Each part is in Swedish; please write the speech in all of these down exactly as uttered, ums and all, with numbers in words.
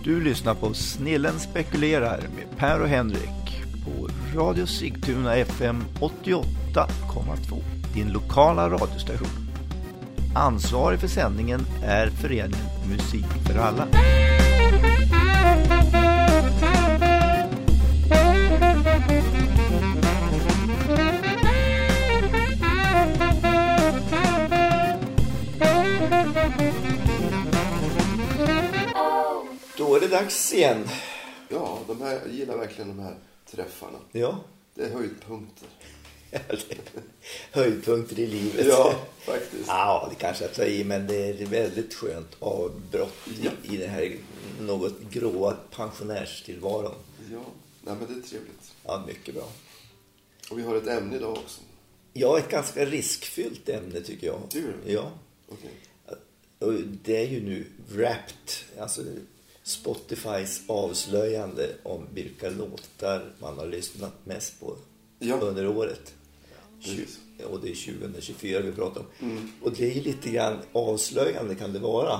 Du lyssnar på Snillen spekulerar med Per och Henrik på Radio Sigtuna F M åttioåtta komma två, din lokala radiostation. Ansvarig för sändningen är föreningen Musik för alla. Då är det dags igen. Ja, de här, jag gillar verkligen de här träffarna. Ja. Det är höjdpunkter. Höjdpunkter i livet. Ja, faktiskt. Ja, det kanske jag tar i, men det är väldigt skönt avbrott ja. i, i det här något gråa pensionärstillvaron. Ja, nej, men det är trevligt. Ja, mycket bra. Och vi har ett ämne idag också. Ja, ett ganska riskfyllt ämne tycker jag. Du? Ja. Okej. Och det är ju nu Wrapped, alltså Spotifys avslöjande om vilka låtar man har lyssnat mest på ja. under året. Precis. Och det är tjugohundratjugofyra vi pratar om. Mm. Och det är lite grann avslöjande kan det vara.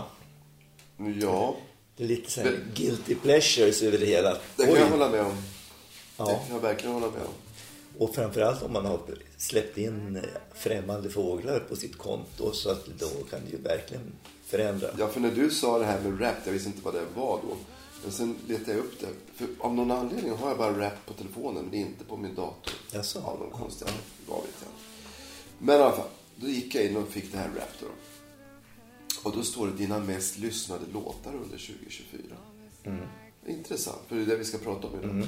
Ja. Det är lite så här guilty pleasures över det hela. Det kan Oj. jag hålla med om. Ja. Det kan jag verkligen hålla med om. Och framförallt om man har släppt in främmande fåglar på sitt konto, så att då kan det ju verkligen förändra. Ja, för när du sa det här med rap, jag visste inte vad det var då. Men sen letade jag upp det. För av någon anledning har jag bara rap på telefonen, men inte på min dator. Jaså? Av någon konstig anledning, vad vet jag. Men i alla fall, då gick jag in och fick det här rap då. Och då står det dina mest lyssnade låtar under tjugo tjugofyra. Mm. Intressant, för det är det vi ska prata om idag. Mm.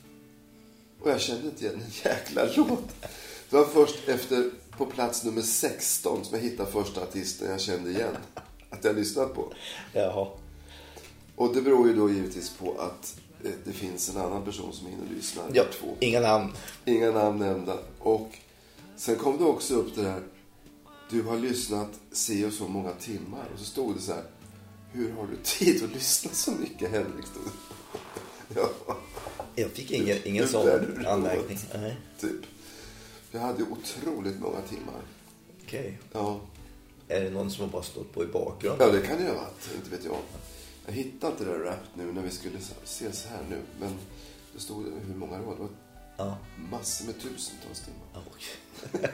Och jag kände inte igen en jäkla låt. Det var först efter, på plats nummer sexton, som jag hittade första artisten jag kände igen. Att jag lyssnat på. Jaha. Och det beror ju då givetvis på att eh, det finns en annan person som hinner lyssna. Ja, två. inga namn. Inga namn nämnda. Och sen kom det också upp det där. Du har lyssnat se och så många timmar. Och så stod det så här. Hur har du tid att lyssna så mycket, Henrik? Stod det. Ja. Jag fick ingen, ingen Du- sån du- du- anmärkning. Nej. Typ. Jag hade ju otroligt många timmar. Okej. Okay. Ja. Är det någon som har bara stått på i bakgrunden? Ja, det kan ju ha varit. Inte vet jag. Jag hittade inte det där rap nu när vi skulle se så här nu. Men det stod hur många det var. Det var Ja. massor med tusentals timmar. Ja, okej.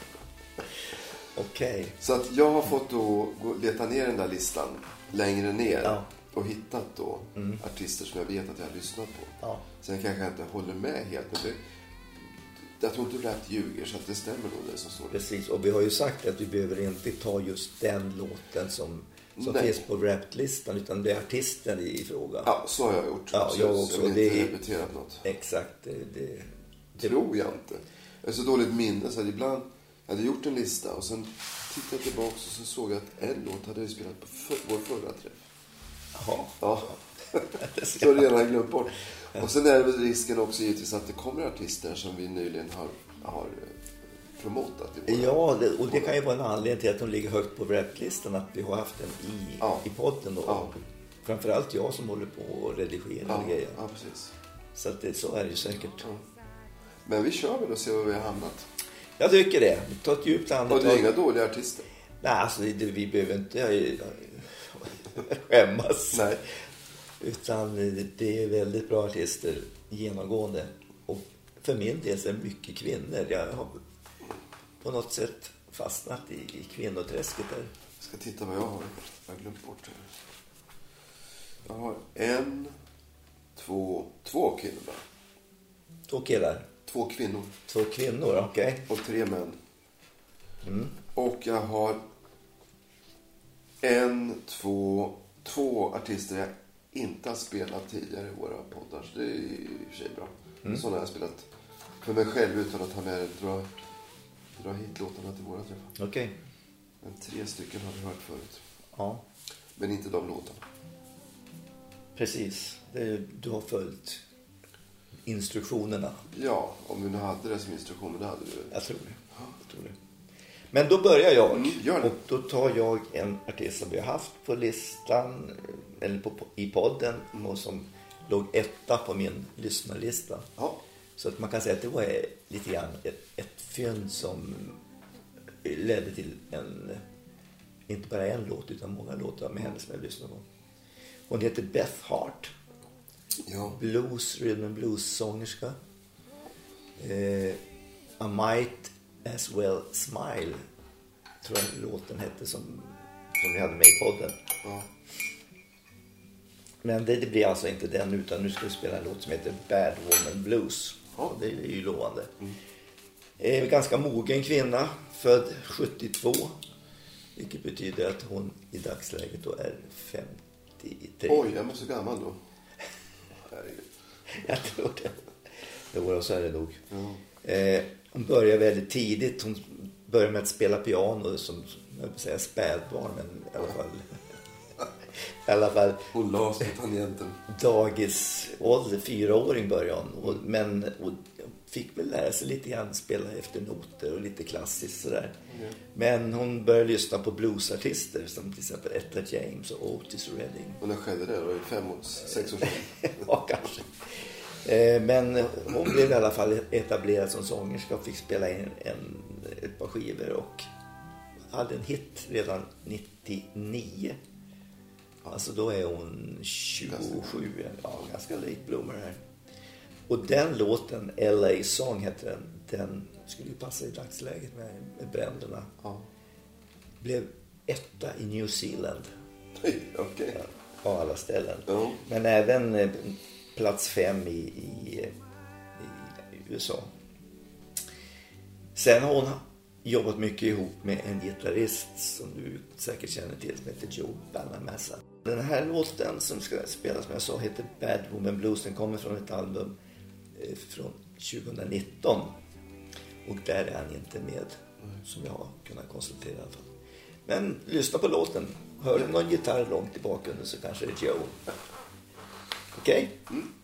Okej. Så att jag har fått då gå, leta ner den där listan längre ner. Ja. Och hittat då Mm. artister som jag vet att jag har lyssnat på. Ja. Sen kanske jag inte håller med helt. Men det, jag tror inte rap ljuger, så att det stämmer nog det som står där. Precis, och vi har ju sagt att vi behöver inte ta just den låten som, som Nej. finns på rap-listan, utan det är artisten i fråga. Ja, så har jag gjort. Ja, så jag jag också. vill Det inte är- repetera något. Exakt, det, det, det Tror jag inte. Jag har så dåligt minne så att ibland jag hade gjort en lista och sen tittade jag tillbaka och så såg jag att en låt hade vi spelat på för, vår förra träff. Jaha. Ja. Så redan har jag glömt bort. Och sen är det väl risken också givetvis att det kommer artister som vi nyligen har, har eh, promotat i våra. Ja, det, och det kan ju vara en anledning till att de ligger högt på rap-listan, att vi har haft den i, Ja. i podden. Och Ja. framförallt jag som håller på och redigerar Ja, grejer. ja, precis. Så att det, så är det ju säkert. Ja. Men vi kör väl och ser var vi har hamnat. Jag tycker det. Ta ett djupt Och andetag. det är inga dåliga artister. Nej, alltså det, vi behöver inte äh, skämmas. Nej. Utan det är väldigt bra artister genomgående. Och för min del så är det mycket kvinnor. Jag har på något sätt fastnat i, i kvinnoträsket där. Jag ska titta vad jag har. Jag har glömt bort det. Jag har en, två, två killar. Två killar. Två kvinnor Två kvinnor, okej. och tre män. Mm. Och jag har en, två, två artister jag inte har spelat tidigare i våra poddar. Så det är i och för sig bra. Mm. Sådana har jag spelat för mig själv utan att ha med det. Dra, dra hit låtarna till våra träffar. Okej. Men tre stycken har vi hört förut. Ja, Men inte de låtarna. precis. Det, du har följt instruktionerna. Ja, om vi nu hade det som instruktion, det hade vi. Jag tror det. Jag tror det. Men då börjar jag. Mm, gör det. Och då tar jag en artist som vi har haft på listan, eller på, i podden, och som låg etta på min lyssnarlista. Ja. Så att man kan säga att det var lite grann ett, ett fynd som ledde till en, inte bara en låt utan många låtar med henne som jag lyssnade på. Hon heter Beth Hart. Ja. Blues, rhythm and blues-sångerska. Eh, I might as well smile, tror jag låten hette, som, som vi hade med i podden. Ja. Men det, det blir alltså inte den, utan nu ska vi spela en låt som heter Bad Woman Blues. Ja. Det är ju lovande. Mm. Eh, ganska mogen kvinna, född sjuttiotvå. Vilket betyder att hon i dagsläget då är femtiotre. Oj, jag är så gammal då. Jag tror det. Jo, så är det nog. Ja. Eh, hon började väldigt tidigt. Hon började med att spela piano som, jag vill säga, spädbarn, men i alla fall... I alla fall... Hon las på tangenten. Dagis ålder, fyraåring började hon. Och, men och fick väl lära sig lite grann, spela efter noter och lite klassiskt sådär. Mm. Men hon började lyssna på bluesartister som till exempel Etta James och Otis Redding. Och när skedde det då? I fem år, sex år sedan? Ja, kanske. Eh, men hon blev i alla fall etablerad som sångerska och fick spela in en, ett par skivor och hade en hit redan nittionio. Alltså då är hon tjugosju, ja, ganska late bloomer här. Och den låten, L A Song heter den, den skulle ju passa i dagsläget med, med bränderna. Ja. Blev etta i New Zealand. Okej. Okay. Ja, på alla ställen. Ja. Men även eh, plats fem i, i, i, i U S A. Sen har hon jobbat mycket ihop med en gitarrist som du säkert känner till, som heter Joe Bonamassa. Den här låten som ska spelas, som jag sa, heter Bad Woman Blues. Den kommer från ett album eh, från tjugonitton. Och där är han inte med, som jag har kunnat konstatera i alla fall. Men lyssna på låten. Hör du någon gitarr långt i bakgrunden så kanske det är Joe. Okej? Okay? Mm.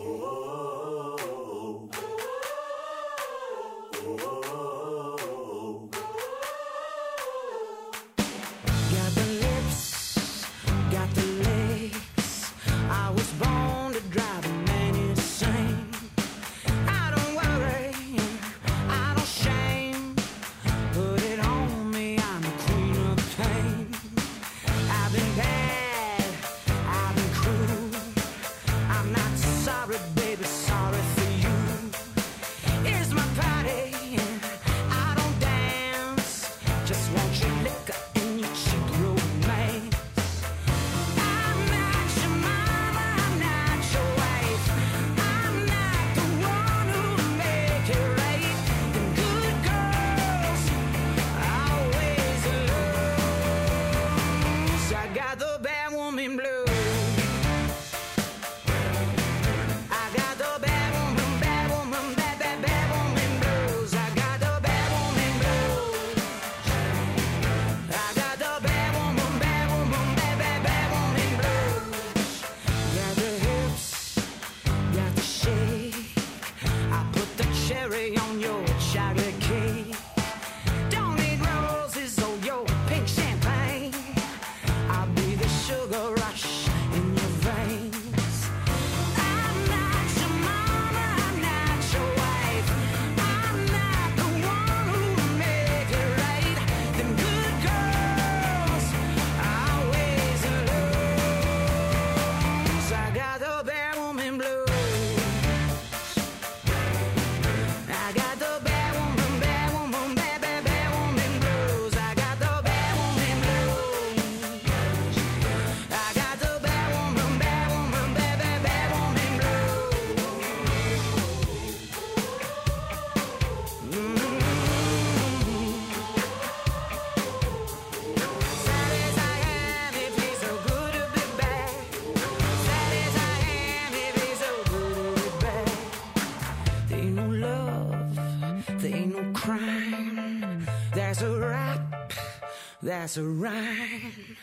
That's a rhyme.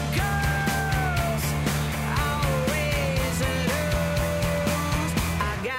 I got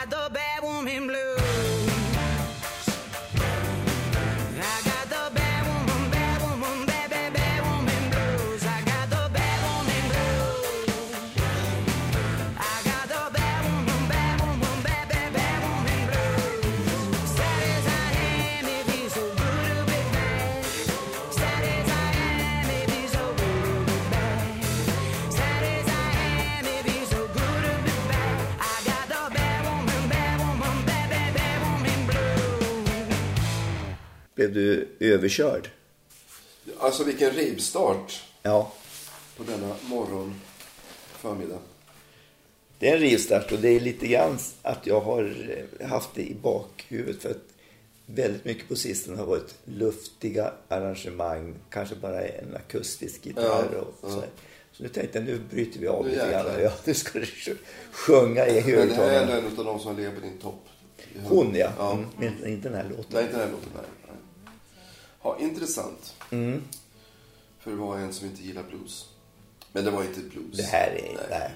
blev du överkörd. Alltså vilken rivstart. Ja. På denna morgon förmiddag. Det är en rivstart och det är lite grann att jag har haft det i bakhuvudet för att väldigt mycket på sistone har varit luftiga arrangemang, kanske bara en akustisk gitarr ja, och så. Ja. Så nu tänkte jag, nu bryter vi av lite grann. Ja, nu ska du sjunga i högtalarna. Men det här är en av de som lever på din topp. Hon, ja. ja. Mm, men inte den här låten. Nej, inte den här låten. Nej. Nej. Ja, intressant. Mm. För det var en som inte gillar blues. Men det var inte blues. Det här är... Nej. nej.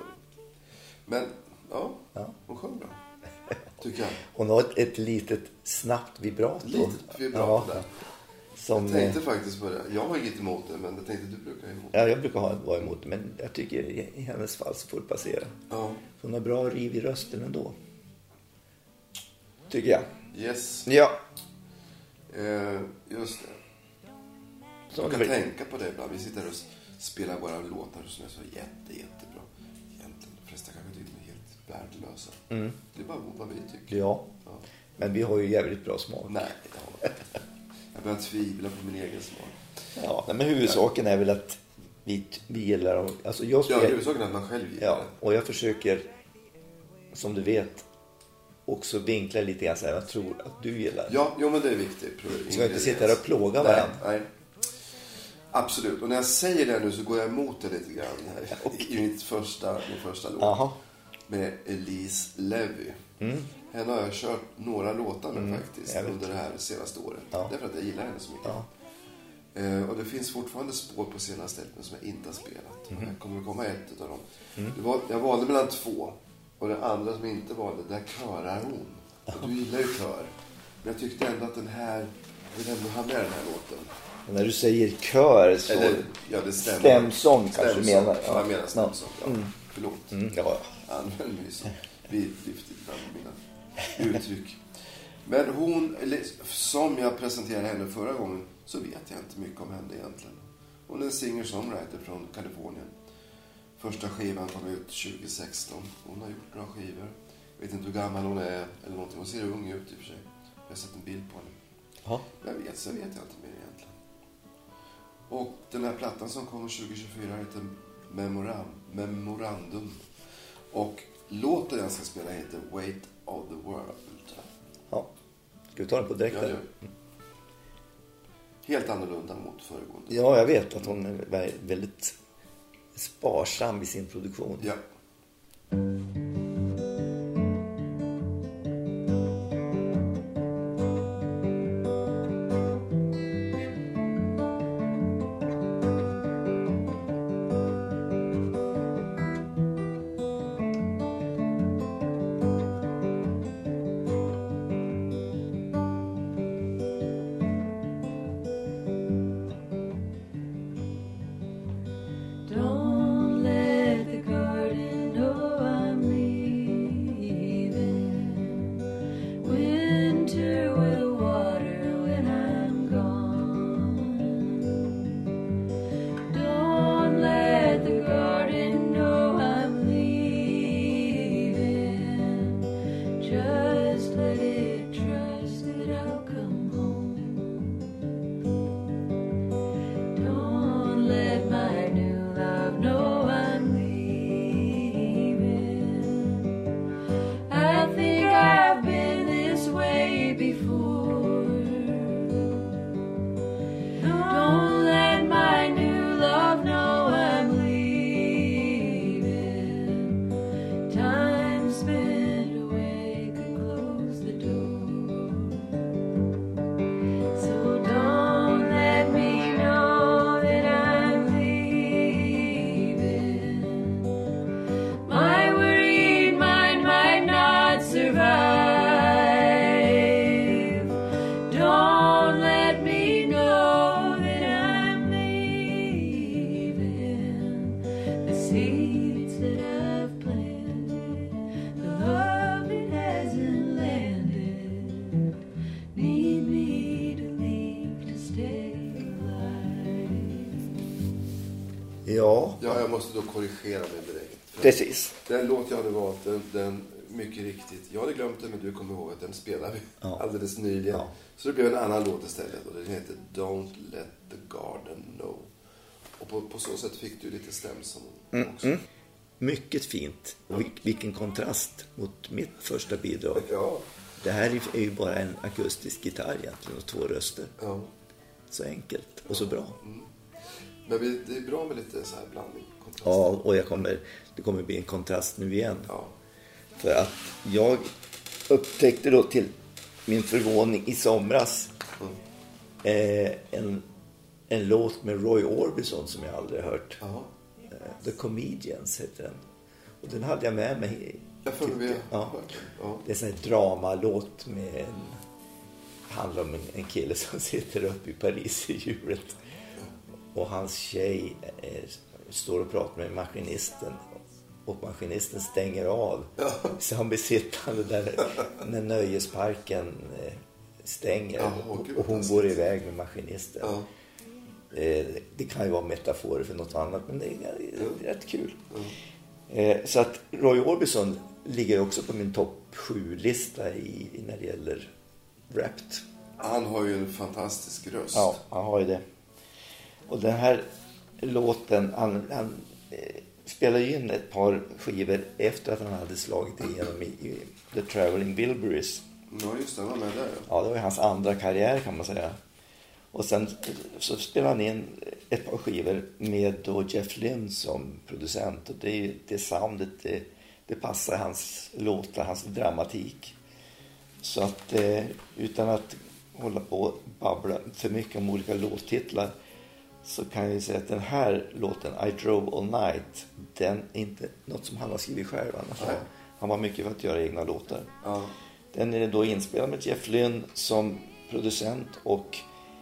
Men, ja, ja. Hon sjöng bra. Tycker jag. Hon har ett, ett litet snabbt vibrato. Litet vibrato ja. Där. Som, jag tänkte faktiskt på det. Jag har inget emot det, men jag tänkte du brukar emot det. Ja, jag brukar ha vara emot det, men jag tycker i hennes fall så får det passera. Ja. Hon har bra riv i rösten ändå. Tycker jag. Yes. Ja. Eh, just det. Så jag kan vill... tänka på det ibland. Vi sitter och spelar våra låtar som är så jätte, jättebra. Egentligen, de flesta kanske tycker de är helt värdelösa. Mm. Det är bara vad vi tycker. Ja. ja. Men vi har ju jävligt bra smak. Nej, det har vi inte. Jag börjar tvivla på min egen smak. Ja, men huvudsaken är väl att vi, vi gillar dem. Alltså jag ja, huvudsaken är att man själv gillar ja, och jag försöker, som du vet, också vinkla lite grann så här, jag tror att du gillar. Ja, jo, men det är viktigt. Så jag inte sitter här och plågar varandra. Nej, nej. Absolut. Och när jag säger det nu så går jag emot det lite grann här. Okay. I mitt första, min första låt. Aha. Med Elise Levy. Mm. Henne har jag kört några låtar med mm, faktiskt under det här senaste året. Ja. Därför att jag gillar henne så mycket. Ja. Eh, och det finns fortfarande spår på senaste ställen som jag inte har spelat. Mm. Jag kommer att komma ett av dem. Mm. Det var, jag valde mellan två. Och den andra som jag inte valde, där körar hon. Och du gillar ju kör. Men jag tyckte ändå att den här, jag vill ändå ha med den här låten. Och när du säger kör så... Eller, ja, det stämmer. Stämsång kanske stämsång. menar. Ja, jag menar stämsång. Ja. Mm. Förlåt. Mm, ja. Använder mig så vidlyftigt bland mina uttryck. Men hon, som jag presenterade henne förra gången, så vet jag inte mycket om henne egentligen. Hon är en singer-songwriter från Kalifornien. Första skivan kom ut tjugo sexton. Hon har gjort några skivor. Jag vet inte hur gammal hon är eller någonting. Hon ser ung ut i och för sig. Jag har sett en bild på henne. Ja. Jag vet, så vet jag inte mer egentligen. Och den här plattan som kommer tjugo tjugofyra heter Memoram, Memorandum. Och låten jag ska spela heter Weight of the World. Ja, ska vi ta den på direkt? Ja, helt annorlunda mot föregående. Ja, jag vet att hon är väldigt sparsam i sin produktion. Ja. Ja. Ja, jag måste då korrigera mig direkt. Precis. Den låt jag hade valt, den, den mycket riktigt. Jag hade glömt det, men du kommer ihåg att den spelade vi ja. alldeles nyligen. Ja. Så det blev en annan låt istället. Och den heter Don't Let the Garden Know. Och på, på så sätt fick du lite stämsång mm, också. Mm. Mycket fint. Och vilken kontrast mot mitt första bidrag. Ja. Det här är ju bara en akustisk gitarr egentligen och två röster. Ja. Så enkelt och så bra. Mm. Men det är bra med lite så här blandning. Kontrast. Ja, och jag kommer, det kommer bli en kontrast nu igen. Ja. För att jag upptäckte då till min förvåning i somras mm. eh, en, en låt med Roy Orbison som jag aldrig hört. Ja. Eh, The Comedians heter den. Och den hade jag med mig. Jag får med. Ja. Ja. Det är en sån här dramalåt med en, handlar om en, en kille som sitter uppe i Paris i hjulet. Och hans tjej eh, står och pratar med maskinisten. Och maskinisten stänger av. Ja. Så han blir sittande där när nöjesparken eh, stänger. Ja, och, och hon går iväg med maskinisten. Ja. Eh, det kan ju vara metaforer för något annat, men det är, det är rätt kul. Ja. Eh, så att Roy Orbison ligger också på min topp sju-lista i, när det gäller Wrapped. Han har ju en fantastisk röst. Ja, han har ju det. Och den här låten, han, han eh, spelade in ett par skivor efter att han hade slagit igenom i, i The Traveling Wilburys. Ja, just det, han var med där. Ja, det var hans andra karriär kan man säga. Och sen så spelade han in ett par skivor med då Jeff Lynne som producent. Och det, det soundet, det, det passar hans låtar, hans dramatik. Så att eh, utan att hålla på och babbla för mycket om olika låttitlar, så kan jag ju säga att den här låten, I Drove All Night, den är inte något som han har skrivit själv annars. Ja. Han var mycket för att göra egna låtar. Ja. Den är då inspelad med Jeff Lynne som producent och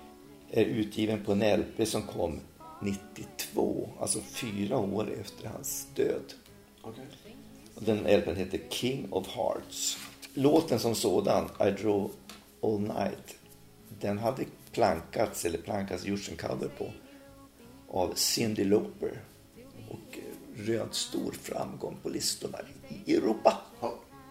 är utgiven på en L P som kom nittiotvå, alltså fyra år efter hans död. Okay. Och den L P:n heter King of Hearts. Låten som sådan, I Drove All Night, den hade plankats, eller plankats gjorts en cover på av Cyndi Lauper och rönt stor framgång på listorna i Europa. Ja.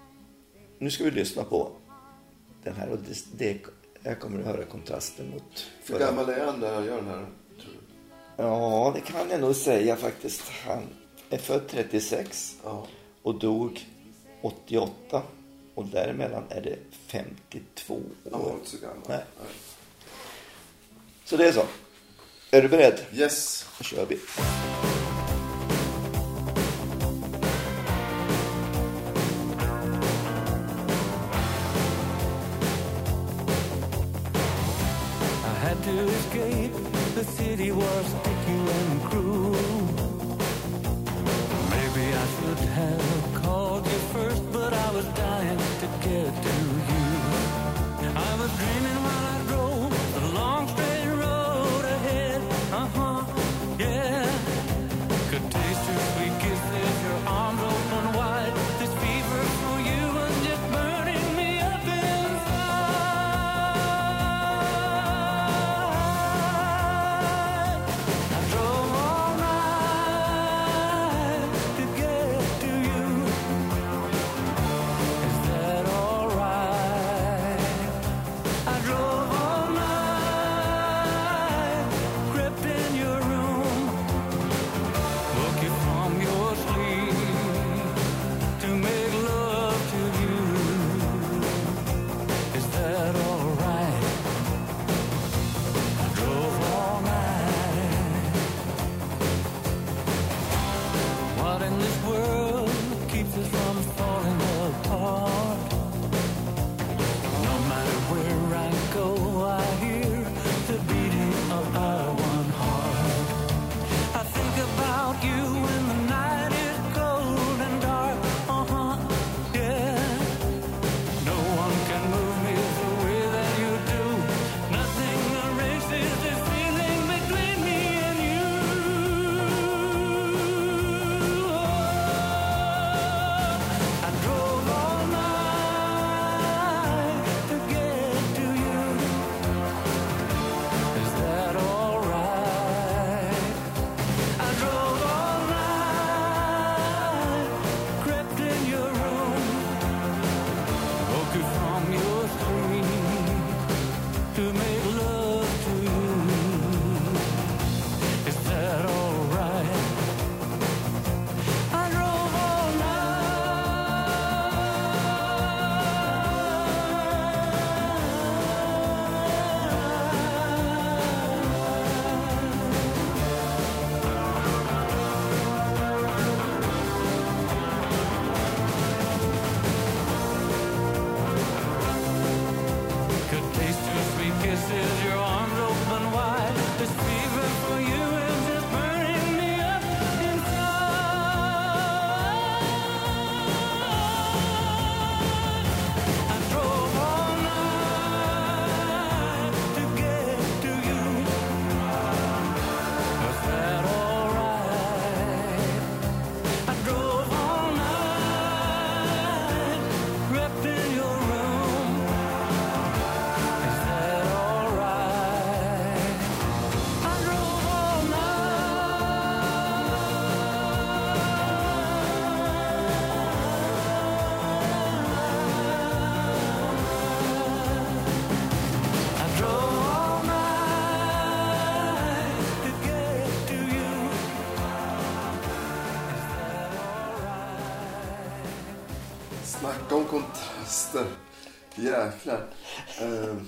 Nu ska vi lyssna på den här, och det, det jag kommer att höra kontrasten mot förra. Hur gammal är han när han gör den här, tror du? Ja, det kan jag nog säga faktiskt. Han är född trettiosex ja. Och dog åttioåtta, och däremellan är det femtiotvå år. Han var inte så gammal. Nej. Nej. Så det är så. Är du beredd? Yes. Då kör vi. I had to escape. The city was sticky and cruel. Maybe I should have called you first, but I was dying to get to you. I was dreaming while I drove the long straight road ahead. Uh-huh, yeah. Could taste your sweet kisses, your arms open wide. This fever for you was just burning me up inside. I drove Snacka om kontraster. Jäklar. Um,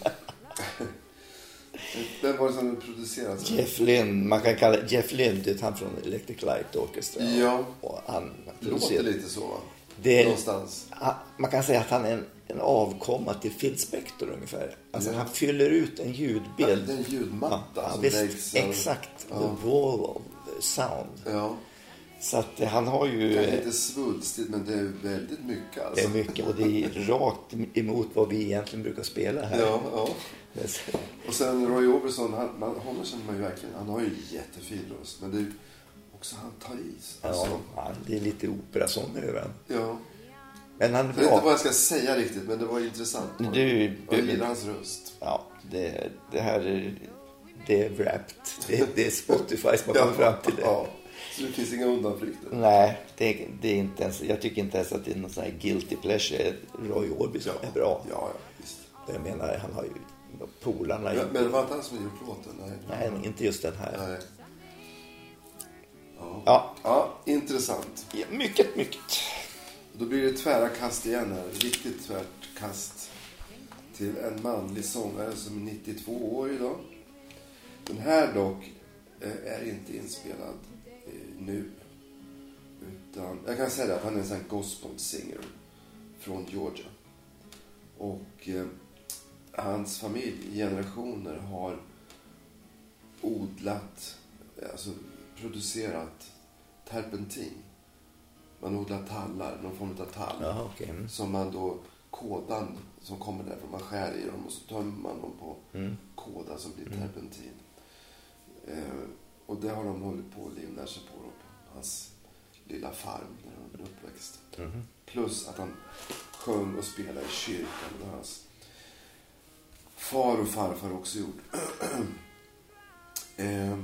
vem var det som producerade? Jeff Lynne, man kan kalla Jeff Lynne, det är han från Electric Light Orchestra. Ja, och han det låter lite så, va? Det är, någonstans. Man kan säga att han är en, en avkomma till Phil Spector ungefär. Alltså ja. Han fyller ut en ljudbild. Ja, det är en ljudmatta ja, som visst, läggs. exakt, ja. the wall of sound. Ja. Så att han har ju... Det är lite svulstigt, men det är väldigt mycket. Alltså. Det är mycket, och det är rakt emot vad vi egentligen brukar spela här. Ja, ja. Och sen Roy Orbison, han, man, honom känner man ju verkligen, han har ju jättefin röst, men det är ju också han tar i. Alltså. Ja, det är lite operasång över han. Ja. Men han är bra. Jag vet inte vad jag ska säga riktigt, men det var intressant. Du, jag gillar hans röst. Ja, det, det här är, det är Wrapped. Det, det är Spotify som har kommit fram till det. Ja. Så det finns inga undanflykter? Nej, det, det är inte ens, jag tycker inte ens att det är någon sån här guilty pleasure. Roy Orbison ja. är bra. Ja, ja, visst. Jag menar, han har ju polarna. Ja, men det var inte han som gjort låten? Nej, Nej inte just den här. Nej. Ja. Ja. Ja, intressant. Ja, mycket, mycket. Då blir det tvära kast igen här. Riktigt tvärt kast till en manlig sångare som är nittiotvå år idag. Den här dock är inte inspelad nu. Utan, jag kan säga att han är en sån gospel singer från Georgia. Och eh, hans familj i generationer har odlat, alltså producerat terpentin. Man odlar tallar, någon form av tall. Ja, okay. mm. Som man då, kådan som kommer därifrån, man skär i dem och så tömmer man dem på mm. kåda som blir terpentin. Mm. Eh, och det har de hållit på att livnära sig på, då, på hans lilla farm där han är uppväxt. Mm. Plus att han sjöng och spelade i kyrkan. Det har hans far och farfar också gjort. eh,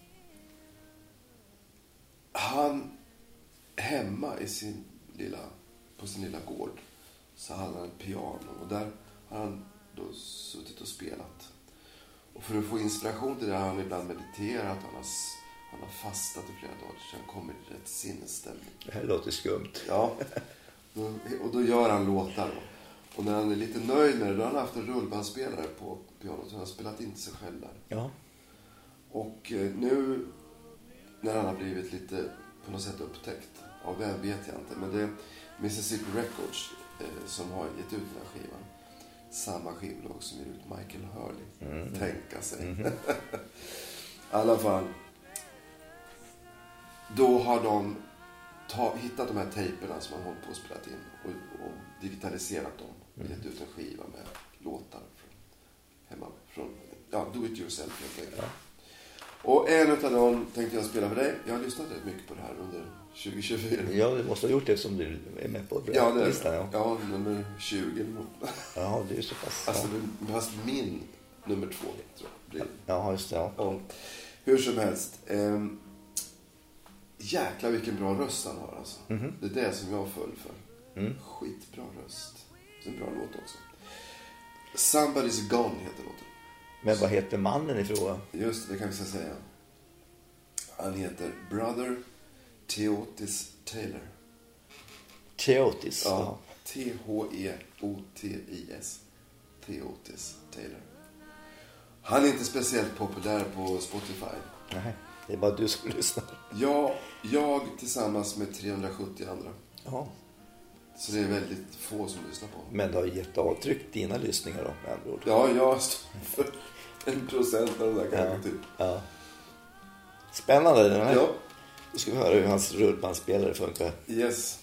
han hemma i sin lilla, på sin lilla gård så hade han ett piano och där har han då suttit och spelat. Och för att få inspiration till det har han ibland mediterat, han har, han har fastat i flera dagar så han kommer i rätt sinnesstämning. Det här låter skumt. Ja, då, och då gör han låtar då. Och när han är lite nöjd med det, då har han haft en rullbandspelare på pianot så han har spelat in sig själv där. Ja. Och eh, nu när han har blivit lite på något sätt upptäckt, av vem vet jag inte, men det är Mississippi Records eh, som har gett ut den här skivan. Samma skivbolag som ger ut Michael Hurley. Mm. Tänka sig. Mm. I alla fall. Då har de ta, hittat de här tejperna som man hållit på att spela in och, och digitaliserat dem. Och gett ut en skiva med låtar från, hemma från, ja, do it yourself helt enkelt. Ja. Och en av dem tänkte jag spela för dig. Jag har lyssnat rätt mycket på det här under tjugo tjugofyra. Ja, du måste ha gjort det som du är med på ja, det är, listan. Ja, ja nummer tjugo. Ja, det är så pass. Alltså, ja. Fast min nummer två, tror jag. Ja, just det. Ja. Och, hur som helst. Eh, jäklar vilken bra röst han har. Alltså. Mm-hmm. Det är det som jag föll för. Mm. Skitbra röst. Det är en bra låt också. Somebody's Gone heter låten. Men vad heter mannen i fråga? Just det, det kan vi säga. Han heter Brother Theotis Taylor. Theotis? Ja. T H E O T I S. Theotis Taylor. Han är inte speciellt populär på Spotify. Nej, det är bara du som lyssnar. Ja, jag tillsammans med trehundrasjuttio andra. Ja. Så det är väldigt få som lyssnar på. Men du har gett avtryck dina lyssningar då, med andra ord. Ja, jag står för en procent av de där kanske ja. typ. Ja. Spännande den här. Ja. Nu ska vi höra hur hans rullbandspelare funkar. Yes.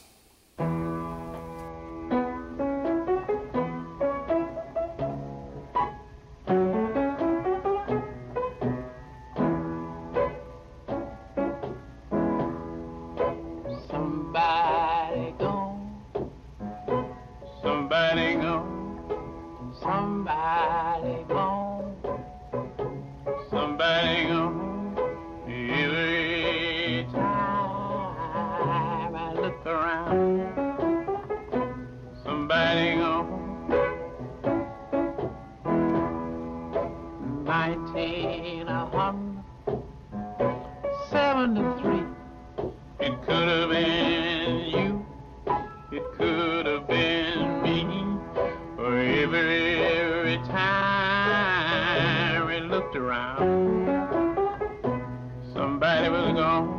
It could have been you. It could have been somebody was gone.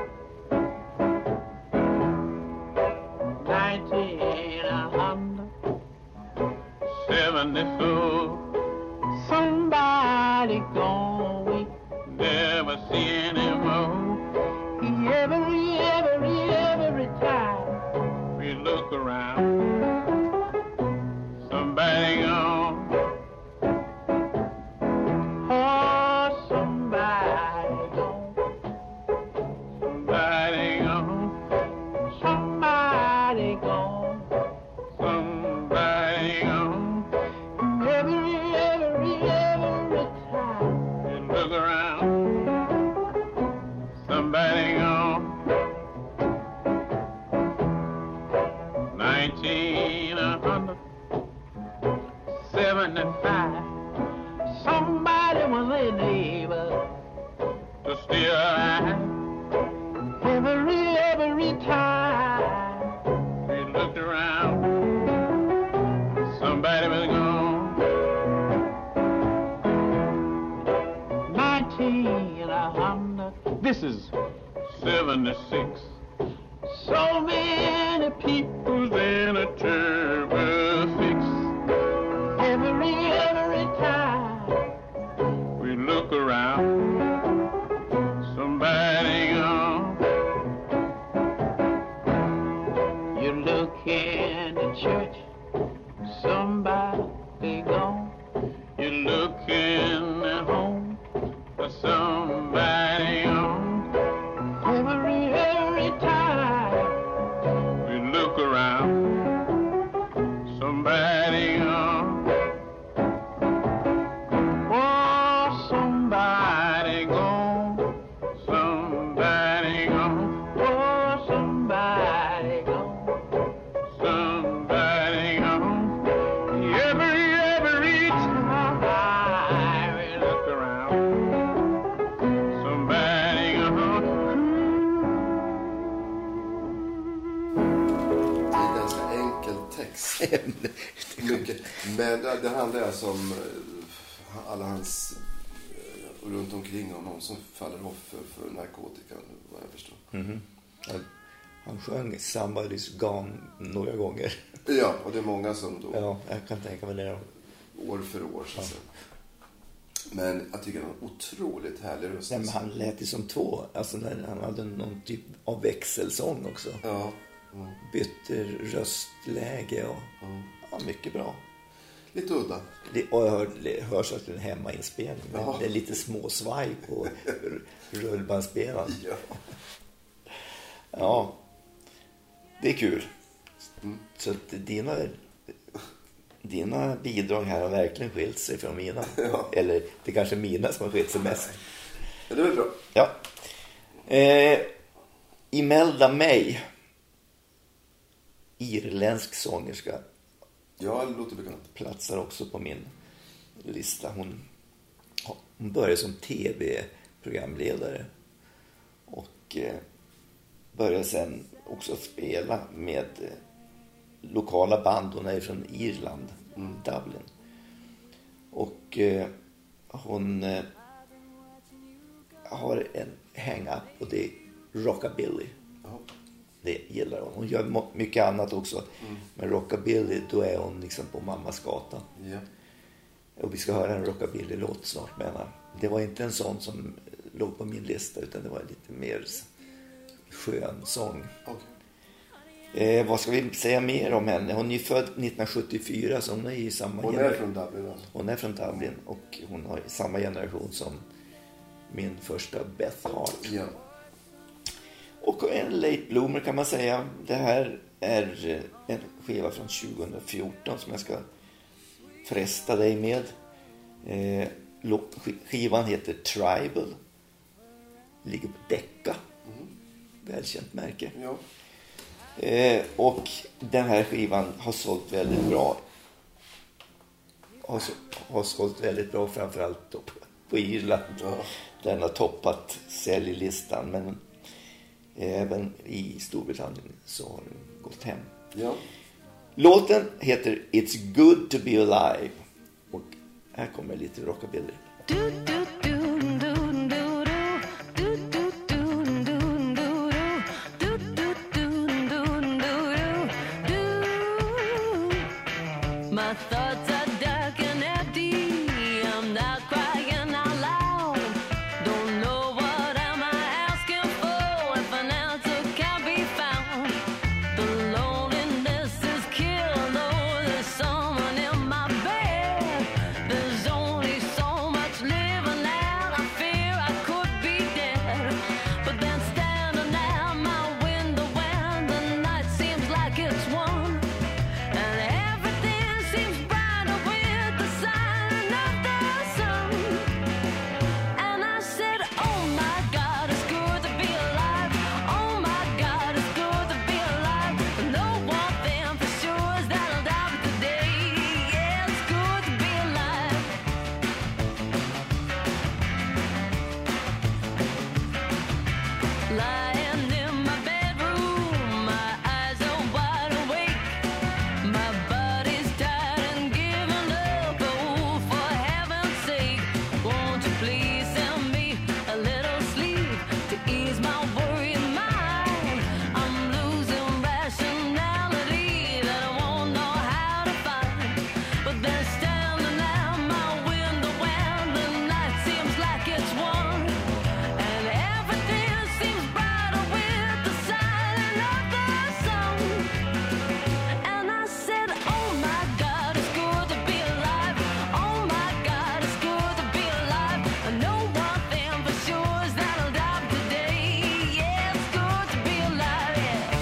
Nineteen hundred seventy-four. Somebody gone, we never see anymore. Every, every, every time we look around, somebody gone. Oh, somebody gone. Somebody gone. Somebody gone. Somebody gone. Every, every, every time we look around, somebody gone. Nineteen hundred seventy-five. Somebody was able to stay alive. Every, every time we looked around, somebody was gone. Nineteen hundred. This is seventy-six. So many people's in a turbo fix. Every, every time we look around, somebody gone. You look in the church, somebody gone. You look in the home, somebody gone. Every, every time we look around, somebody gone. Oh, somebody gone. Somebody gone. Oh, somebody gone. Somebody gone. Every, every time we look around, somebody gone. Det är en ganska enkel text. Mycket. Men det, det handlar alltså om eh, alla hans eh, runt omkring honom som faller offer för narkotika, vad jag förstår. Mm-hmm. Han, han sjöng Somebody's Gone några gånger. Ja, och det är många som då Ja, jag kan tänka mig det. år för år så att säga. Men jag tycker han har en otroligt härlig röst. Nej, men han lät ju som två. Alltså när han hade någon typ av växelsång också. Ja. Mm. Bytte röstläge och Mm. ja, mycket bra. Lite udda. Det, och jag hör, det hörs att det är en hemmainspelning. Men Ja. det är lite små svaj på r- rullbandspelaren. Ja. Ja, det är kul. Mm. Så att dina, dina bidrag här har verkligen skilt sig från mina. Ja. Eller det är kanske mina som har skilt sig mest. Ja, det är väl bra. Ja. Eh, Imelda May, irländsk sångerska, Ja, det låter bekant. platsar också på min lista. Hon, hon började som tv-programledare och eh, började sen också spela med eh, lokala band. Hon är från Irland, mm. Dublin. Och eh, hon eh, har en hang-up och det är rockabilly. Ja. Det gillar hon. Hon gör mo- mycket annat också. Mm. Men rockabilly, då är hon liksom på mammas gata. Ja. Och vi ska höra en rockabilly-låt snart, menar. Det var inte en sån som låg på min lista, utan det var lite mer skön sång. Okay. Eh, vad ska vi säga mer om henne? Hon är ju född nittonhundrasjuttiofyra, så hon är i samma Hon är från Dublin alltså. Hon är från Dublin och hon har samma generation som min första Beth Hart. Ja. Och en late bloomer kan man säga. Det här är en skiva från tjugohundrafjorton som jag ska fresta dig med. Eh, skivan heter Tribal. Ligger på Decca. Mm. Välkänt märke. Ja. Eh, och den här skivan har sålt väldigt bra. Har, har sålt väldigt bra framförallt på, på Irland. Ja. Den har toppat säljlistan, men även i Storbritannien så har den gått hem. Ja. Låten heter It's Good to Be Alive. Och här kommer lite rockabilly. Do do do do do do do do My thoughts are dark and empty. I'm not crying out loud. Don't know what am I asking for if an answer can't be found. The loneliness is killed, though there's someone in my bed. There's only so much living left. I fear I could be dead. But then standing at my window when the night seems like it's one, and everything seems brighter with the sign of the sun. And I said, oh my God, it's good to be alive. Oh my God, it's good to be alive. No one thing for sure is that I'll die today. Yeah, it's good to be alive. Lying in my bedroom, my eyes are wide awake. My body's tired and giving up. Oh, for heaven's sake, won't you please send me a little sleep to ease my worried mind? I'm losing rationality that I won't know how to find. But then standing at my window when the night seems like it's one, and everything seems brighter with the sign of the sun. And I said, oh my God, it's good to be alive. Oh my God, it's good to be alive. I know one thing for sure is that I'll die today. Yeah, it's good to be alive.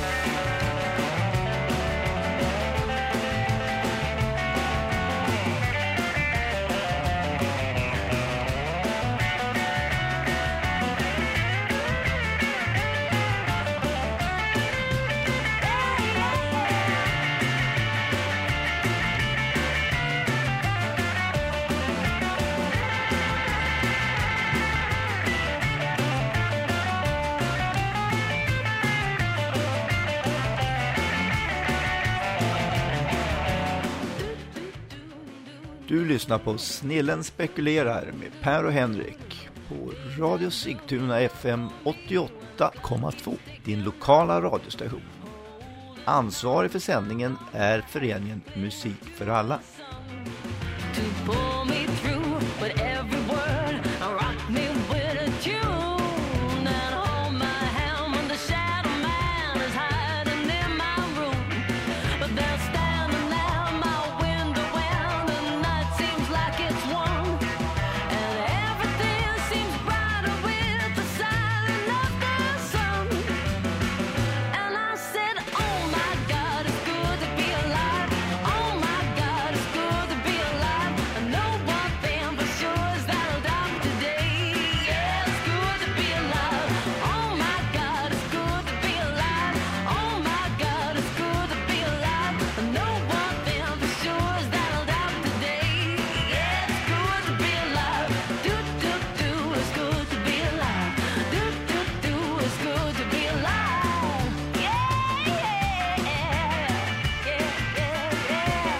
Du lyssnar på Snillen spekulerar med Per och Henrik på Radio Sigtuna F M åttioåtta komma två, din lokala radiostation. Ansvarig för sändningen är föreningen Musik för alla. To pull me through with every word, rock me with a tune, and hold my hand when the shadow man is hiding in my room. But they're standing at my window when the night seems like it's one, and everything seems brighter with the sign of the sun. And I said, oh my God, it's good to be alive. Oh my God, it's good to be alive. I know one thing for sure is that I'll die today. Yeah, it's good to be alive. Oh my God, it's good to be alive. Oh my God, it's good to be alive. I know one thing for sure is that I'll die today. Yeah, it's good to be alive. Do do do, it's good to be alive. Do do do, it's good to be alive. Yeah, yeah, yeah, yeah, yeah.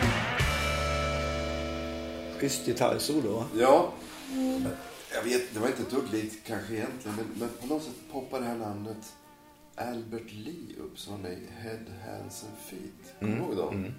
Schysst gitarrsolo, va? Ja, jag vet, det var inte ett dugg likt kanske egentligen, men, men på något sätt poppar det här namnet Albert Lee upp som var med i Head, Hands and Feet. Kommer du ihåg dem?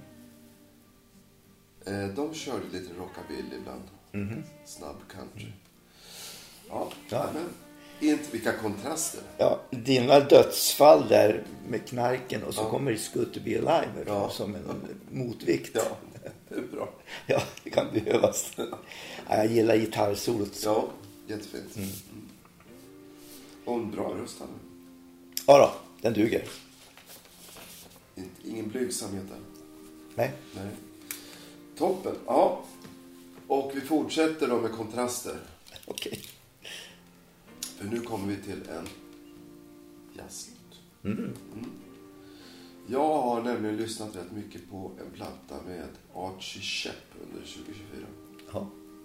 Eh, de körde lite rockabilly ibland. Snabb country. Ja, Ja. men inte vilka kontraster. Ja, dina dödsfall där med knarken och så Ja. kommer It's good to be alive Ja. som en motvikt. Ja, det är bra. Ja, det kan behövas. Ja, jag gillar gitarrsolot. Ja, jättefint. Mm. Och en bra röst han. Ja då, den duger. Inte- Ingen blygsamhet där. Nej. Nej. Toppen. Ja. Och vi fortsätter då med kontraster. Okej. För nu kommer vi till en jazzlåt. Mm. Jag har nämligen lyssnat rätt mycket på en platta med Archie Shepp under tjugo tjugofyra. Ja.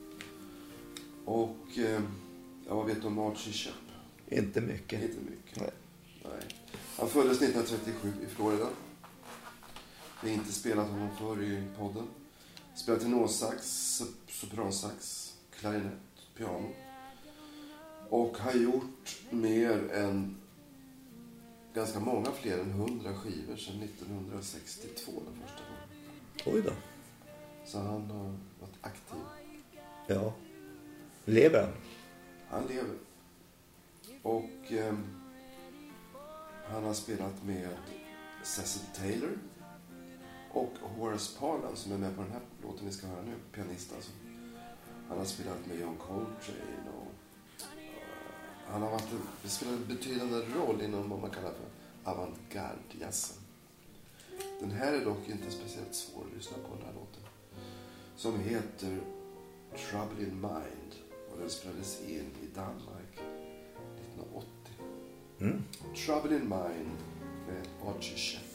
Och eh, ja, vad vet du om Archie Shepp? Inte mycket. Inte mycket. Nej. Nej. Han föddes nittonhundratrettiosju i Florida. Vi har inte spelat honom förr i podden. Spelar tenorsax, sopransax, klarinett, piano. Och har gjort mer än ganska många fler än hundra skivor sedan nittonhundrasextiotvå den första gången. Oj då. Så han har varit aktiv. Ja. Lever han? Han lever. Och eh, han har spelat med Cecil Taylor och Horace Parlan som är med på den här låten vi ska höra nu, pianist alltså. Han har spelat med John Coltrane och uh, han har varit en, spelat en betydande roll inom vad man kallar för avantgarde-jazzen. Den här är dock inte speciellt svår att lyssna på, den här låten. Som heter Trouble in Mind och den spelades in i Danmark nittonhundraåttio. Mm. Trouble in Mind med Archie Shepp.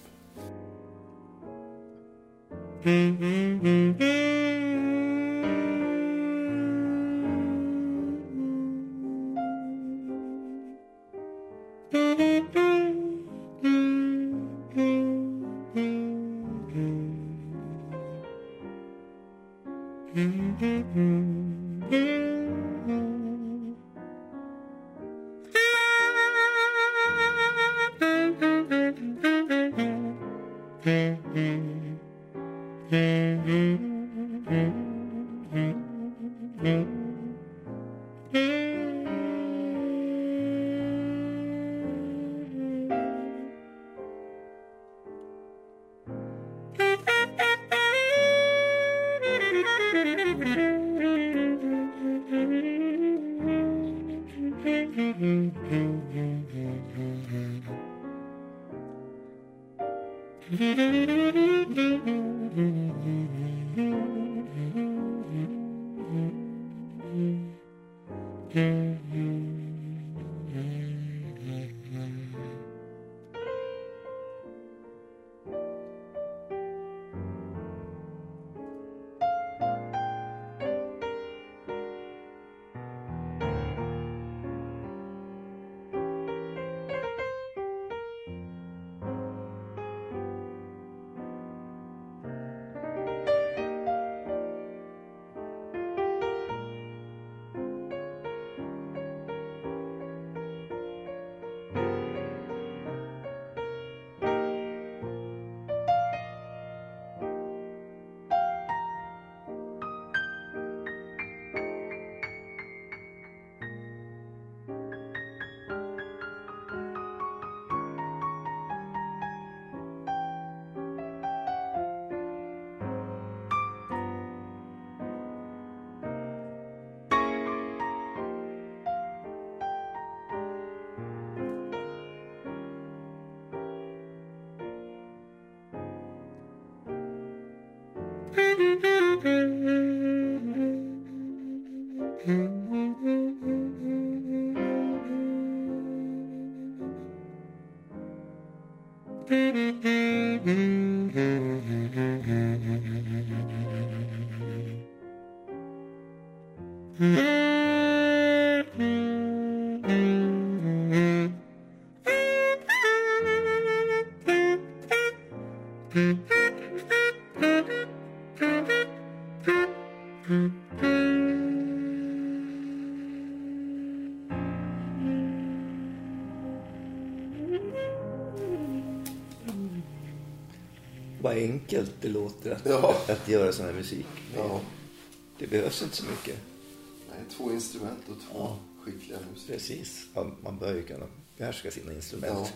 Vad enkelt det låter att, ja. att göra sån här musik. Ja. Det behövs inte så mycket. Nej, två instrument och två ja. skickliga musiker. Precis. Ja, man bör ju kunna behärska sina instrument.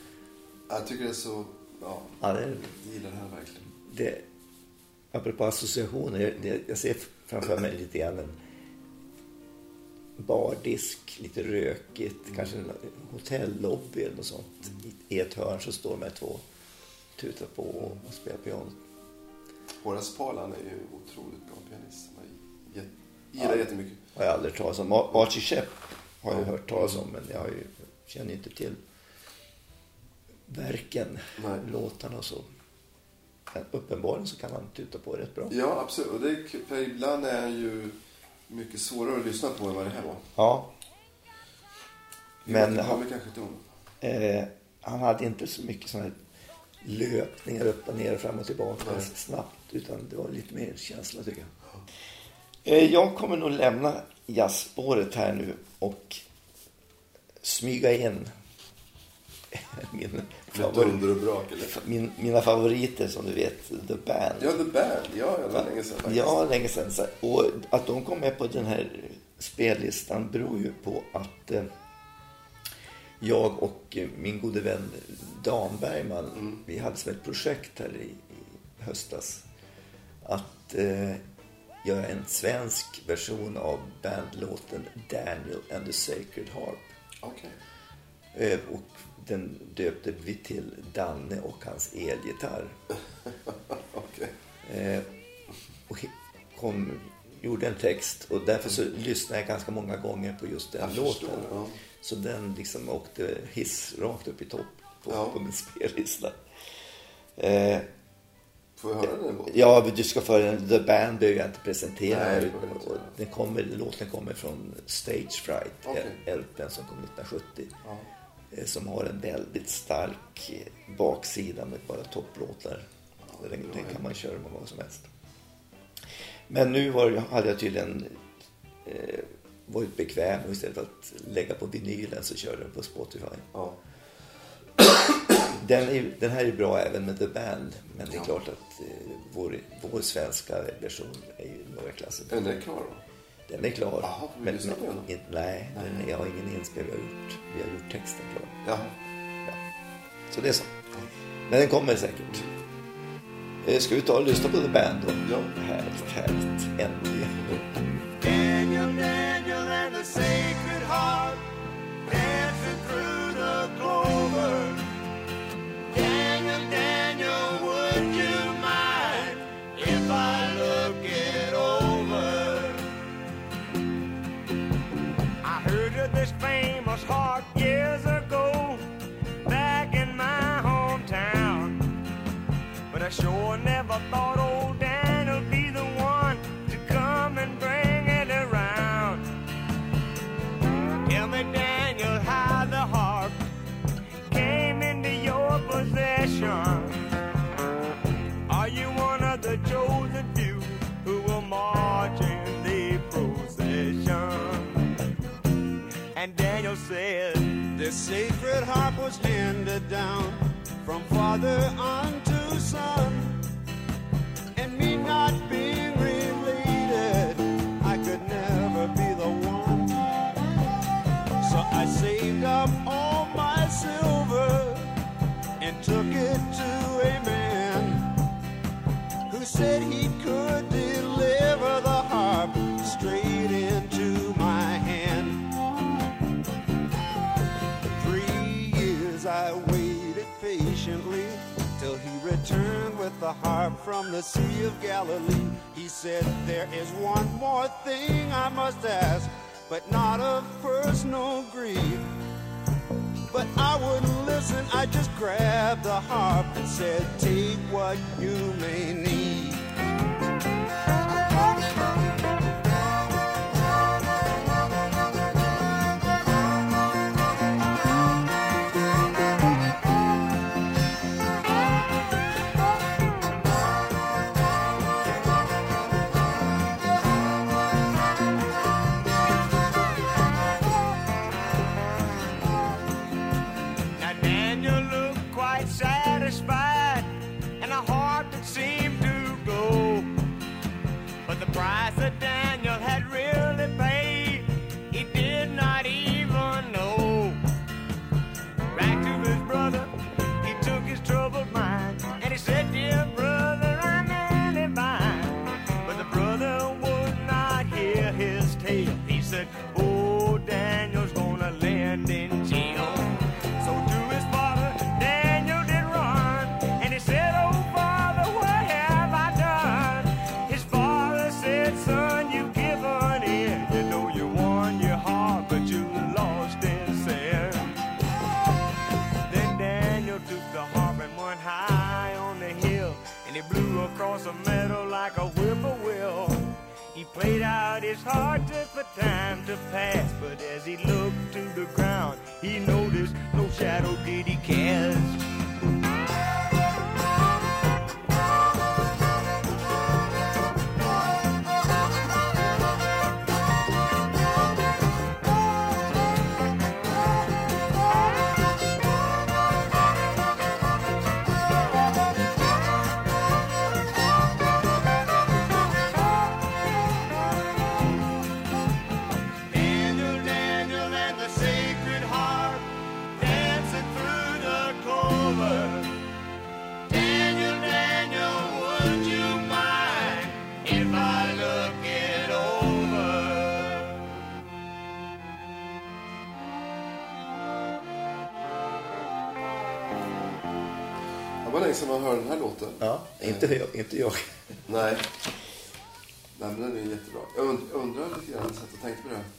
Ja. Jag tycker det är så... Ja, ja det är, jag gillar det här verkligen. Det, apropå associationer, det, jag ser framför mig lite grann en bardisk, lite rökigt, mm. kanske en hotellobby eller något sånt. Mm. I ett hörn så står de två tutar på och spelar piano. Horace Parlan är ju otroligt bra pianist. Jag gillar ja. jättemycket. Har jag aldrig talat om. Archie Shepp har jag ja. hört talas om, men jag har ju, känner inte till verken, Nej. låtarna och så. Men uppenbarligen så kan han tuta på rätt bra. Ja, absolut. Och det är, för ibland är han ju mycket svårare att lyssna på än vad det här var. Ja. Men han, kanske inte eh, han hade inte så mycket sådana här löpningar upp och ner, fram och tillbaka Nej. snabbt, utan det var lite mer känsla tycker jag. Eh, jag kommer nog lämna jazzspåret här nu och smyga in min Med favor- dunder och brak, eller? min, mina favoriter som du vet, The Band. Ja, The Band. Ja, det var länge sedan faktiskt. Ja, länge sedan. Så- Och att de kom med på den här spellistan beror ju på att eh, jag och eh, min gode vän Dan Bergman, Mm. vi hade som ett projekt här i, i höstas att eh, göra en svensk version av bandlåten Daniel and the Sacred Harp. Okej. Eh, och den döpte vi till Danne och hans elgitarr. Okej. Eh, och he- kom, gjorde en text och därför så lyssnade jag ganska många gånger på just den Jag låten. förstår, ja. Så den liksom åkte hiss rakt upp i topp på, Ja. på min spellista. Eh, Får vi höra den låten? ja, du ska föra den. The Band behöver jag inte presentera. Nej, det utan- behöver inte. och den kommer, låten kommer från Stage Fright, Okej. L P:n som kom nittonhundrasjuttio. Ja. eh, Som har en väldigt stark eh, baksida med bara topplåtar. Ja, den, bra, den ja. kan man köra med vad som helst. Men nu var, hade jag tydligen eh, varit bekväm och istället för att lägga på vinylen så körde den på Spotify. Ja. Den, är, den här är bra även med The Band, men det är Ja. klart att eh, vår, vår svenska version är ju några klasser. Är den klar då? Den är klar. Jaha, får vi men, lyssna på den då? in, nej, den är, jag har ingen inspel. Vi har gjort, vi har gjort texten klar. Ja. Så det är så. Men den kommer säkert. Eh, Ska vi ta och lyssna på The Band då? Ja. Härligt, härligt. Äntligen. Daniel, Daniel and the sacred heart dancing through the clover. Daniel, Daniel, would you mind if I look it over? I heard of this famous harp years ago, back in my hometown. But I sure never thought old Dan'll be the one to come and bring it around. Tell me, Daniel, how the harp came into your possession. Are you one of the chosen few who will march in the procession? And Daniel said, This sacred harp was handed down from father unto son. And me not being related, I could never be the one. So I saved up all my silver and took it to a man who said he could deliver the harp straight into my hand. Three years I waited patiently till he returned with the harp from the Sea of Galilee. He said, there is one more thing I must ask, but not of personal greed. But I wouldn't listen, I just grabbed the harp and said, take what you may need. now Daniel looked quite satisfied, and a heart that seemed to go. But the price that Daniel had really paid, he did not even know. Back to his brother, he took his troubled mind, and he said, dear brother, I'm really mine. But the brother would not hear his tale. He said, oh, Daniel's gonna land in jail. So to his father, Daniel did run, and he said, oh, father, what have I done? His father said, son, you've given in. You know you won your heart, but you lost in sin. Then Daniel took the harp and went high on the hill, and he blew across the meadow like a whippoorwill. He played out his heart just for time to pass, but as he looked to the ground, he noticed no shadow did he cast. Det var länge sedan man hörde den här låten. Ja, inte jag. Inte jag. Nej. Nej, men den är jättebra. Jag und- undrar lite grann, så att jag tänkte på det här.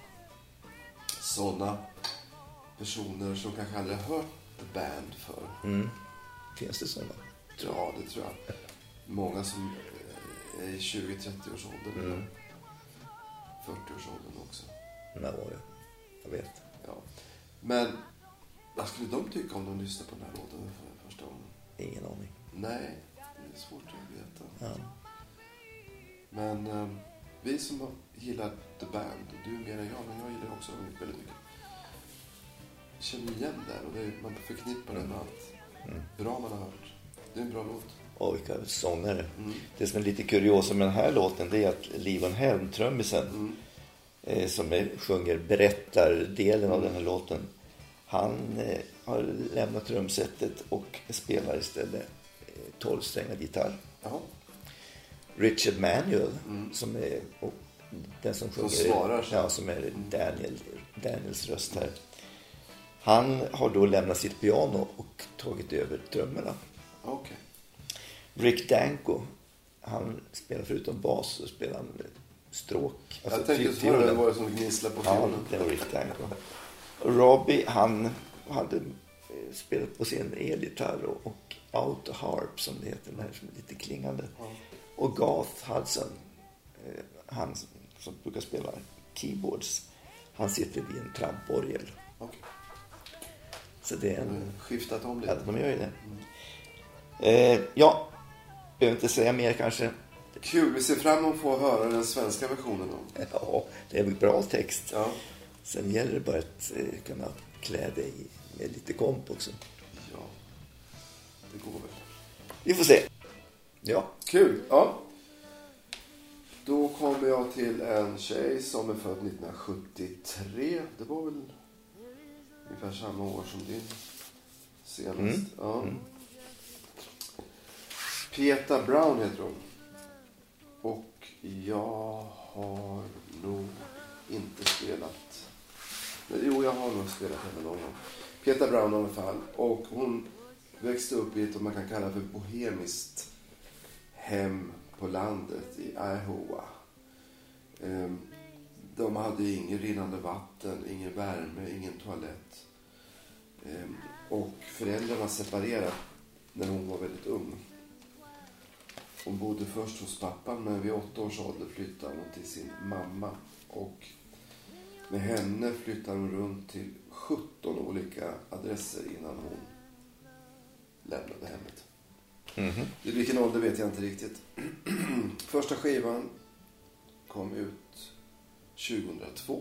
Sådana personer som kanske aldrig har hört The Band för. Mm. Finns det sådana? Ja, det tror jag. Många som är i tjugo-trettio års åldern. Mm. fyrtio års åldern också. När var det? Jag vet. Ja. Men vad skulle de tycka om de lyssnar på den här låten för första gången? Ingen aning. Nej, det är svårt att veta. Ja. Men um, vi som gillar The Band, och du mer än jag, men jag gillar också dem väldigt mycket. Känner igen där, och det är, man förknippar den med allt mm. bra man har hört. Det är en bra låt. Och vilka sångare. Mm. Det som är lite kuriosa med den här låten, det är att Levon Helm, trummisen, mm. eh, som är, sjunger berättardelen av den här låten, han eh, har lämnat trumsetet och spelar istället eh, tolvsträngad gitarr. Jaha. Richard Manuel, mm. som är och den som sjunger, som svarar, ja, som är Daniel, Daniels röst här. Han har då lämnat sitt piano och tagit över trummorna. Okay. Rick Danko, han spelar förutom bas och spelar han stråk. Alltså jag tänkte så var det var det som gnisslar på fiolen. Ja, det var Rick Danko. Robbie, han hade spelat på sin elgitarr och, och auto harp, som det heter, den här som är lite klingande. Ja. Och Garth Hudson, han som brukar spela keyboards, han sitter vid en tramporgel. Okay. Så det är en... Skiftat om lite. Ja, de gör ju det. Mm. Eh, ja, behöver inte säga mer kanske. Kul, vi ser fram emot att få höra den svenska versionen då. Ja, det är en bra text. Ja. Sen gäller det bara att eh, kunna klä dig med lite komp också. Ja, det går väl. Vi får se. Ja. Kul, ja. Då kommer jag till en tjej som är född nittonhundrasjuttiotre. Det var väl ungefär samma år som din senast. Mm. Ja. Mm. Peta Brown heter hon. Och jag har nog inte spelat. Men jo, jag har nog spelat henne någon gång. Peta Brown i alla fall. Och hon växte upp i ett, vad man kan kalla för bohemiskt hem på landet i Iowa. De hade ingen rinnande vatten, ingen värme, ingen toalett. Och föräldrarna separerade när hon var väldigt ung. Hon bodde först hos pappan, men vid åtta års ålder flyttade hon till sin mamma. Och med henne flyttade hon runt till sjutton olika adresser innan hon lämnade hemmet. Mm-hmm. I vilken ålder vet jag inte riktigt. Första skivan kom ut tjugohundratvå.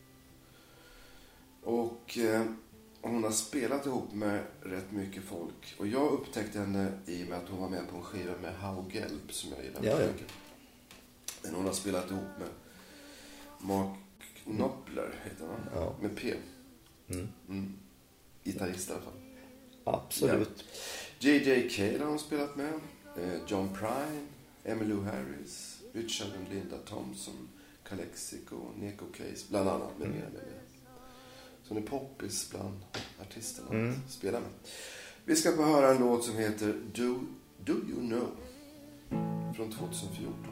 Och eh, hon har spelat ihop med rätt mycket folk. Och jag upptäckte henne i och med att hon var med på en skiva med How Gelb, som jag gillar ja, mycket. Men hon har spelat ihop med Mark Knopfler, heter han, ja. Med P. Mm. Mm. Gitarrist i alla fall. Absolut. Ja. J J Cale har hon spelat med. Eh, John Prine, Emmylou Harris, Richard och Linda Thompson, Calexico, Neko Case, bland annat med mm. mer, med mer. Så hon är poppis bland artisterna mm. att spela med. Vi ska få höra en låt som heter Do, Do You Know från tjugohundrafjorton.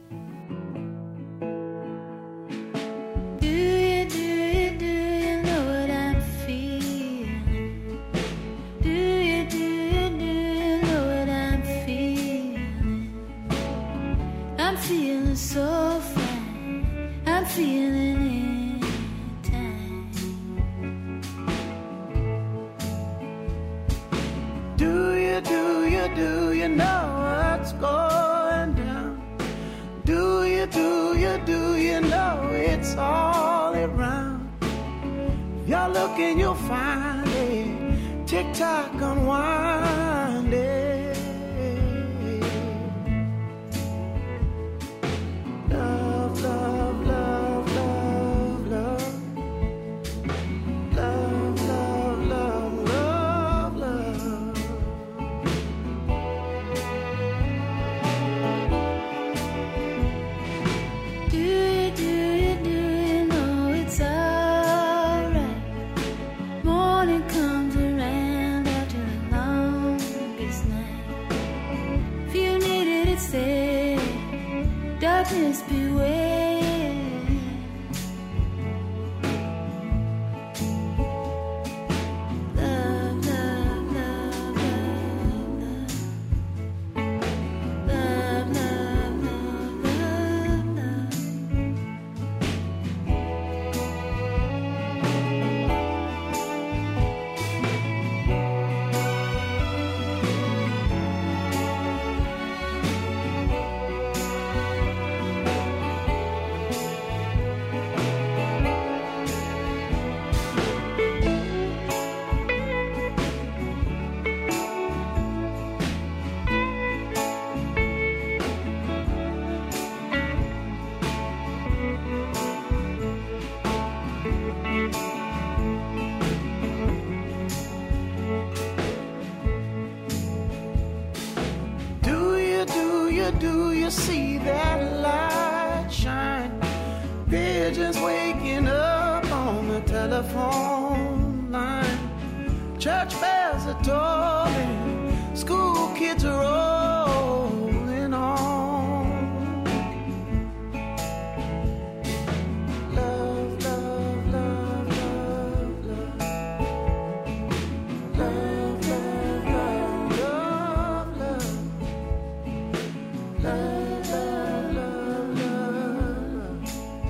So fine, I'm feeling it time. Do you, do you, do you know what's going down? Do you, do you, do you know it's all around? If you're looking, you'll find it. Tick-tock unwinding. Morning comes around after a long you, do you see that light shine? Pigeons waking up on the telephone line. Church bells are tolling, school kids are rolling on. Love, love, love, love, love. Love, love, love, love, love. Love, love, love, love.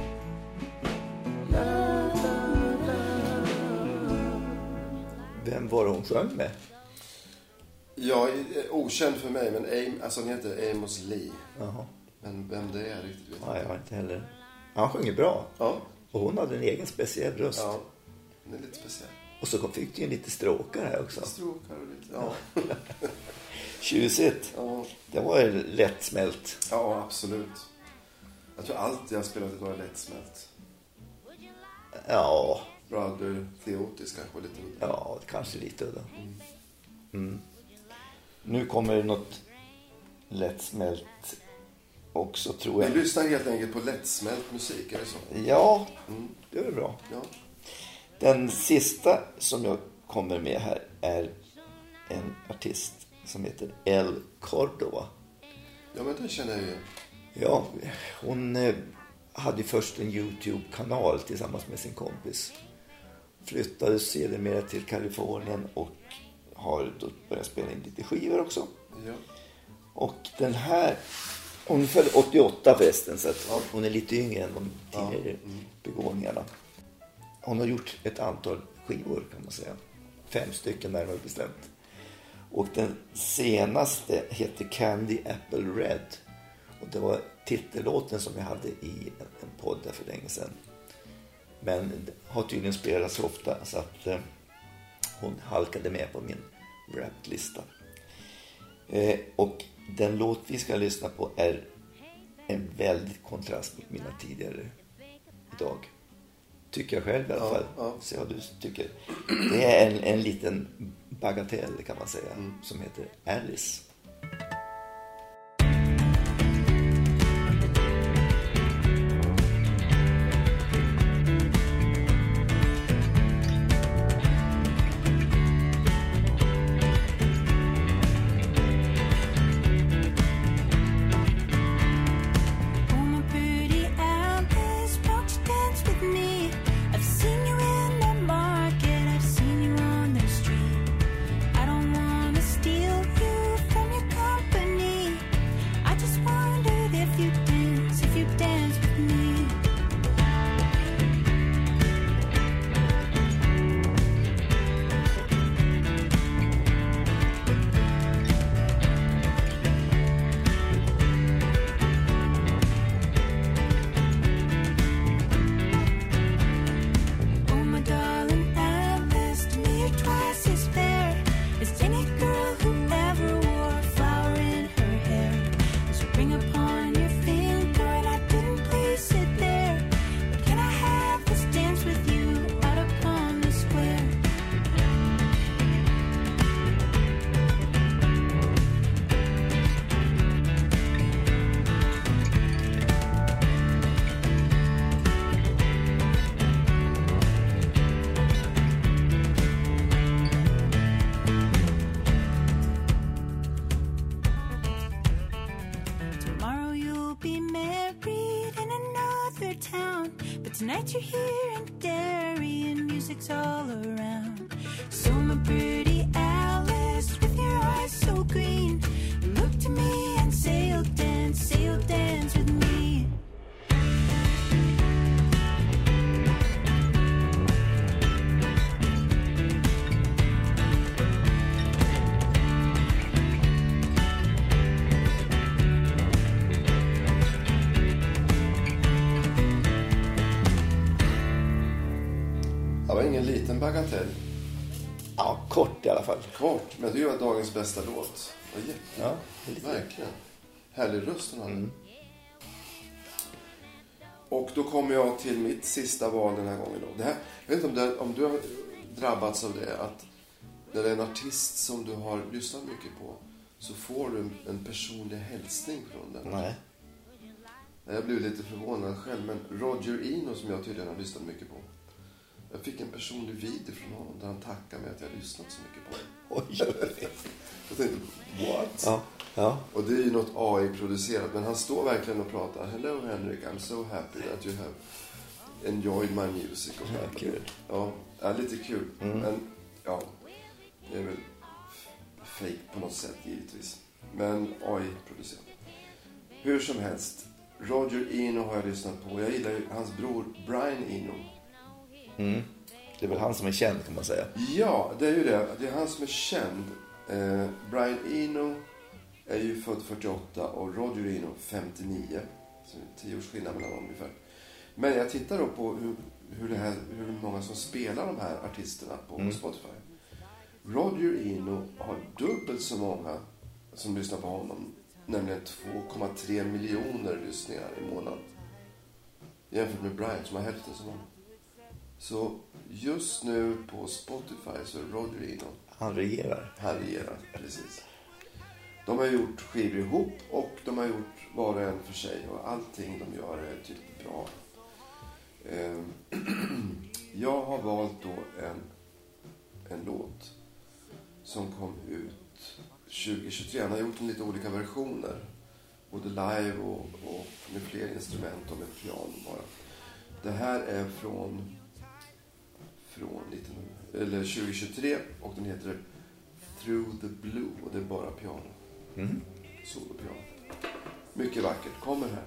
Love, love, love. Vem var hon sjöng med? Ja, okänd för mig, men Am, alltså han heter Amos Lee. Jaha. Men vem det är riktigt vet jag. Ja, jag har inte heller. Han sjunger bra. Ja. Och hon hade en egen speciell röst. Ja, det är lite speciellt. Och så fick du ju lite stråkar här också. Stråkar och lite, ja. Tjusigt. Ja. Det var ju lättsmält. Ja, absolut. Jag tror allt jag har spelat var lättsmält. Ja, Brother Theotis kanske lite udda. ja, kanske lite udda. Mm. Nu kommer det något lättsmält också, tror Vi jag. lyssnar helt enkelt på lättsmält musik, är det så? Ja, Mm. det är bra. Ja. Den sista som jag kommer med här är en artist som heter El Cordova. Ja, men det känner jag ju. Ja, hon eh, hade först en YouTube-kanal tillsammans med sin kompis. Flyttade sedermera till Kalifornien och har då börjat spela in lite skivor också. Ja. Och den här, hon födde åttioåtta förresten, så att hon är lite yngre än de tidigare begåvningarna. Hon har gjort ett antal skivor, kan man säga. Fem stycken närmare bestämt. Och den senaste heter Candy Apple Red. Och det var titellåten som jag hade i en podd där för länge sedan. Men har tydligen spelats så ofta så att eh, hon halkade med på min raplista. Eh, och den låt vi ska lyssna på är en väldigt kontrast mot mina tidigare idag. Tycker jag själv i alla Ja, fall. ja. Se vad du tycker. Det är en, en liten bagatell, kan man säga, Mm. som heter Alice. Oh, my pretty Alice, won't you dance with me? I've seen you in the market, I've seen you on the street. I don't wanna steal you from your company. I just wondered if you dance, if you dance with me. Oh, my darling Alice, to me you're twice as fair as any girl who ever wore a flower in her hair. There's a ring upon your finger and I didn't place it there. But can I have this dance with you out upon the square? Tomorrow you'll be married in another town, but tonight you're here in Derry and music's all around. So my pretty Alice, with your eyes so green, look to me and say you'll dance, say you'll dance with me. Det var ingen liten bagatell. Ja, kort i alla fall. Kort, men det var dagens bästa låt. Det var jätte... Ja, det är lite... Verkligen. Härlig röst hon hade. Och då kommer jag till mitt sista val den här gången. Då. Det här, jag vet inte om, det, om du har drabbats av det. Att när det är en artist som du har lyssnat mycket på. så får du en personlig hälsning från den. Nej. Jag blev lite förvånad själv, men Roger Eno, som jag tydligen har lyssnat mycket på, jag fick en personlig video från honom där han tackade mig att jag lyssnat så mycket på honom. Oj, Jag tänkte, what? ja, ja. Och det är ju något A I-producerat, men han står verkligen och pratar. Hello Henrik, I'm so happy that you have enjoyed my music. Och Ja, kul. Ja, ja, lite kul. Mm. Men ja, det är väl fake på något sätt givetvis. Men A I-producerat. Hur som helst, Roger Eno har jag lyssnat på. Jag gillar ju hans bror Brian Eno. Mm. Det är väl han som är känd, kan man säga. Ja, det är ju det. Det är han som är känd. Eh, Brian Eno är ju född fyrtioåtta och Roger Eno femtionio. Så det är tio års skillnad mellan dem ungefär. Men jag tittar då på hur, hur, det här, hur många som spelar de här artisterna på Mm. Spotify. Roger Eno har dubbelt så många som lyssnar på honom. Nämligen två komma tre miljoner lyssningar i månaden. Jämfört med Brian som har hälften så många. Så just nu på Spotify så är Roger Eno, Han regerar. han regerar, precis. De har gjort skivor ihop och de har gjort var och en för sig. Och allting de gör är typ bra. Eh, Jag har valt då en, en låt som kom ut tjugohundratjugotre. Han har gjort en lite olika versioner. Både live och, och med fler instrument och med piano bara. Det här är från, från nitton, eller tjugohundratjugotre och den heter Through the Blue och det är bara piano. Mm. Solopiano. Mycket vackert. Kommer här.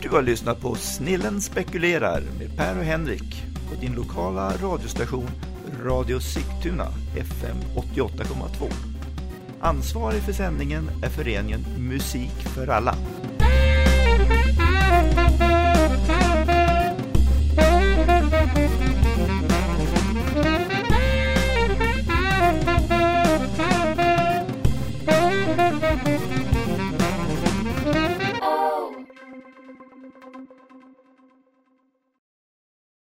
Du har lyssnat på Snillen spekulerar med Per och Henrik på din lokala radiostation Radio Sigtuna F M åttioåtta komma två. Ansvarig för sändningen är föreningen Musik för alla.